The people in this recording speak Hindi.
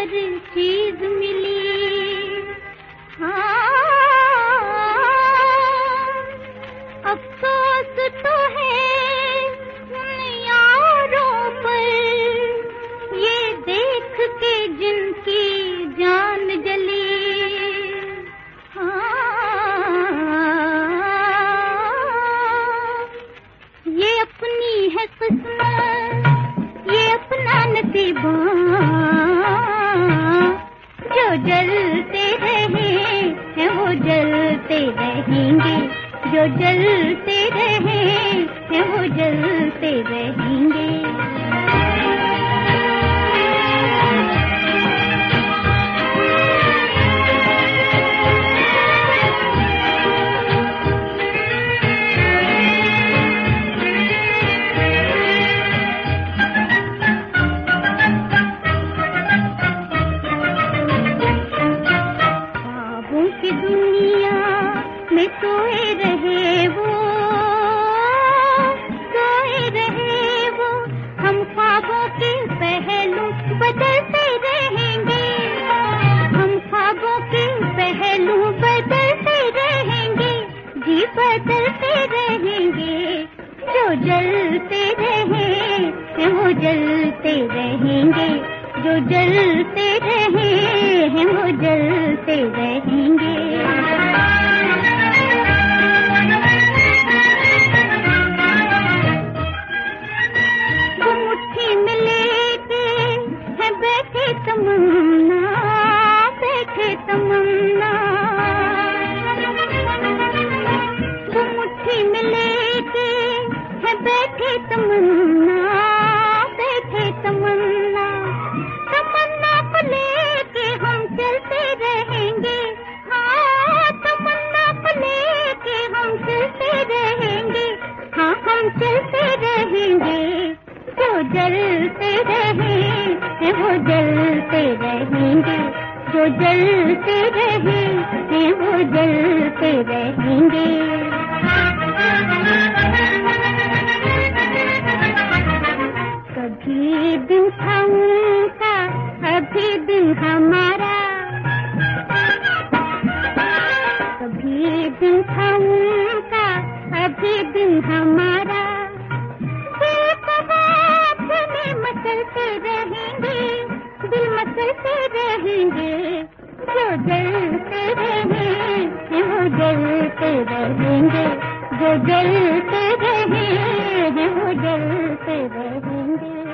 हर चीज मिली। हाँ, अफसोस तो है उन यारों पर ये देख के जिनकी जान जली। हाँ, ये अपनी है किस्मत, ये अपना नसीबा, जो जलते रहे हैं वो जलते रहेंगे, जो जलते रहे हैं वो जलते रहेंगे। की दुनिया में सोए रहे वो, सोए रहे वो, हम ख्वाबों के पहलू बदलते रहेंगे, हम ख्वाबों के पहलू बदलते रहेंगे, जी बदलते रहेंगे, जो जलते रहे हैं वो जलते रहेंगे, जो जलते रहे हैं वो जलते रहेंगे। वो मुट्ठी में लेके है बैठे तमन्ना, बैठे तमन्ना, वो मुट्ठी में लेके है बैठे तमन्ना, बैठे तमन्ना, तमन्ना को लेके हम चलते रहेंगे। हाँ, तमन्ना को लेके हम चलते रहेंगे, हाँ हम चलते रहेंगे, जो जलते रहे हैं वो जलते रहेंगे, जो जलते रहे हैं वो जलते रहेंगे। कभी दिन था उनका, अभी दिन हमारा, कभी दिन था उनका, अभी दिन हमारा, दिल कबाब में मचलते रहेंगे, दिल मचलते रहेंगे, जो जलते रहे हैं वो जलते रहेंगे, जो जलते रहे हैं वो जलते रहेंगे।